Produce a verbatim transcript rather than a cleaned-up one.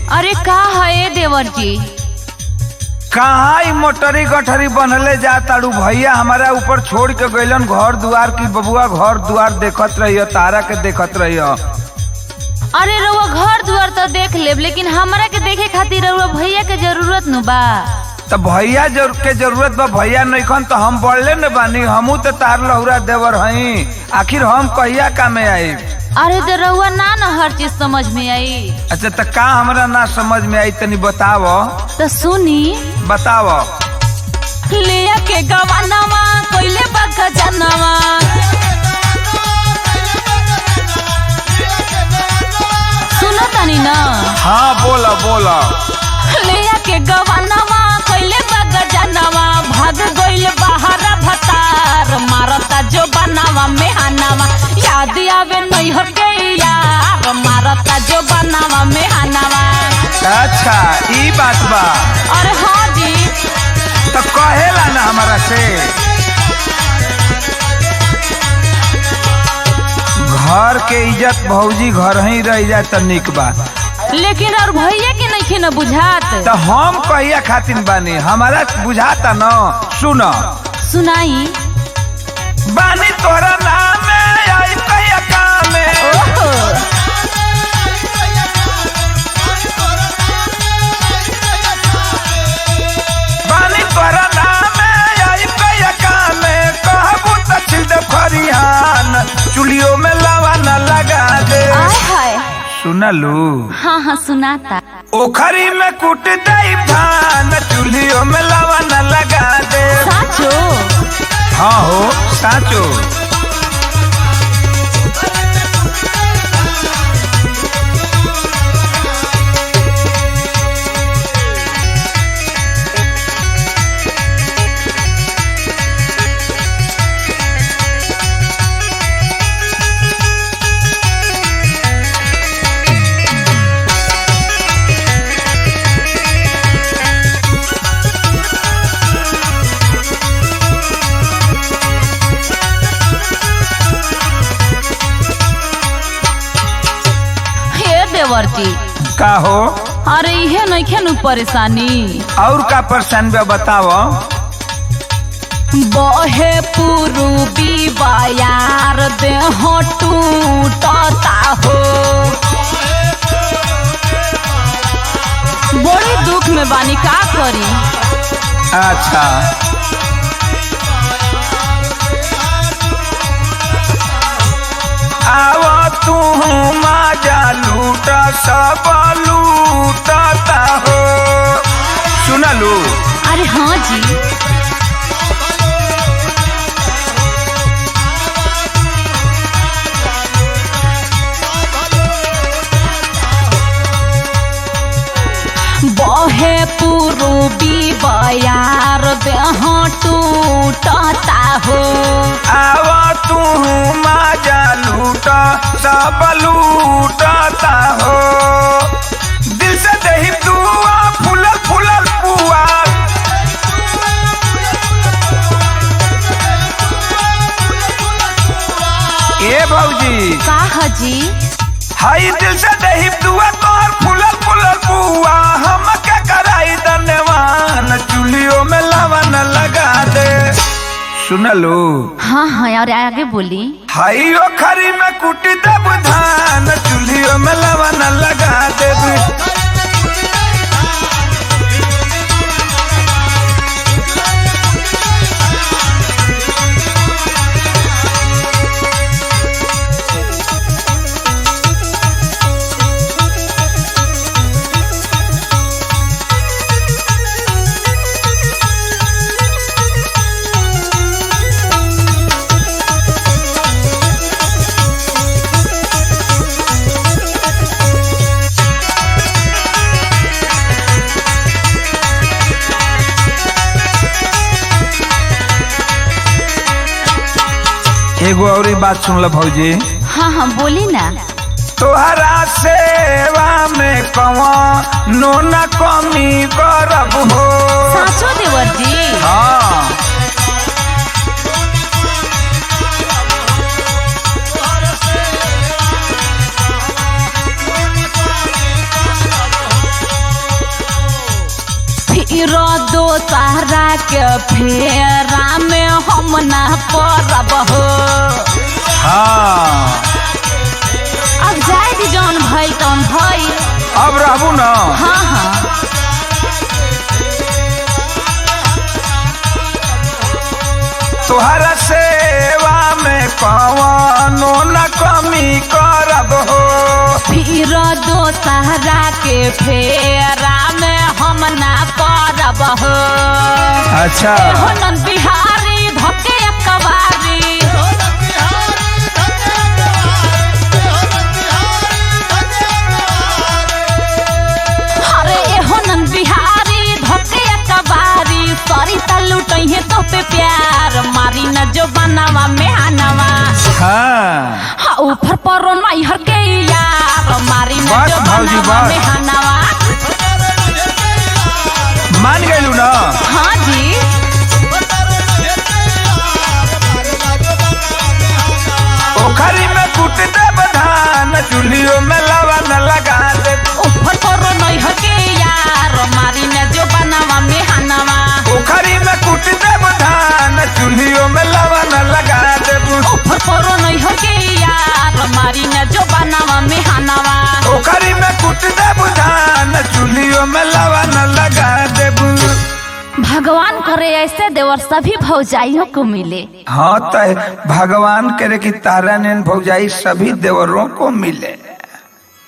अरे का है देवर जी? कहाँ मोटरी गठरी बनले जा ताड़ू भैया हमारा ऊपर छोड़ के गइलन घर दुआर की बबुआ घर दुआर देखत रहियो तारा के देखत रहियो। अरे रउआ घर दुआर तो देख लेब लेकिन हमरा के देखे खातिर रउआ भैया के जरूरत न बा। तो भैया जर के जरूरत बा भैया नइखन तो हम बढ़ले न बानी हमू तो तार लहुरा देवर हई आखिर हम कहिया का में आई। अरे तो रउआ ना न हर चीज समझ में आई। अच्छा तो का हमरा ना समझ में आई तनी बताव। तो सुनी बताव। लिया के गवानवा कोइले बका जनवा सुनो तनी ना। हाँ बोला बोला। लिया के गवानवा कोइले बका जनवा भाग गइल बाहर भतार मारता जो बनावा में हनावा याद आवे नैहर के यार मारता जो बनावा में हनावा। अच्छा ई बात बा। अरे हाँ जी तो कहेला ना हमारा से घर के इज्जत भौजी घर ही रह जाए तो निक बा लेकिन और भैया के नहीं न बुझात। तो हम कहिया खातिर बानी हमारा बुझाता न। सुन सुनाई। बानी तोरा नाम आई कहिया काम बानी तोरा नाम आई कहिया काम कहबू तो छिल दे खरिहान चुलियों में लावा न लगा दे। आय हाय सुनलू। हाँ हाँ सुनाता। ओखरी में कुट दई भान चूल्हियों में लावा न लगा दे। साचो? हाँ हो साचो। देवर्ती का हो? अरे इहे नइखे नु परेशानी। और का परेशान बा बताओ। बहे पुरुबी बायार देह टूटता हो बड़ी दुख में बानी का करी। अच्छा आवा तू माजा लूटा सब लूटता हो। सुनलू। अरे हाँ जी बहे पुरुबी बयार देह टूटता हो। आवा तू माजा लूटा सब लूटता हो दिल से दही दुआ फूलल फूलल पुआ ए भौजी का हजी हाई दिल से दही दुआ तोहर फूलल फूलल पुआ हम के कराई धन्यवान चूल्हियों में लावा न लगा दे। सुनलू। हाँ हाँ और आगे बोली। हाई ओखरी में कुटी देब धान चूल्हियों में लावा न लगा देब। एगो और बात सुन लो भौजी। हाँ हाँ बोली ना। तोहरा सेवा में कौनो न कमी करब हो। साचो देवर जी। हाँ फेरा में हम ना परब हो। हाँ अब जाए दी जौन भइल तौन भइल। अब रहबू ना। हाँ हाँ तोहरा सेवा में कवनो न कमी करब हो। फिर दोसरा के फेरा में हम ना परब हो। अच्छा एहो नन बिहारी धके कबारी। अरे एहो नन बिहारी धके कबारी। सरी तलू टइहे तो पे प्यार मारी न जो बनावा में आनवा। हाँ हाँ ऊपर परो नैहर के यार मारी न बस जो भौजी, बनावा बस। में आनवा। मान गइलू ना। हाँ जी ओखरी में कूट देब धान चूल्हियों में लवन लगा दे। ऊपर परो नैहर के यार मारी न जो बनावा में आनवा। ओखरी में कूट देब धान चूल्हियों में लवन लगा देब। ऊपर परो नैहर के यार मारी न जो बनावा में आनवा। ओखरी में कूट देब धान चूल्हियों में लवन लगा देब। भगवान करे ऐसे देवर सभी भौजाइयों को मिले। हाँ तो भगवान करे कि तारा ने भौजाई सभी देवरों को मिले।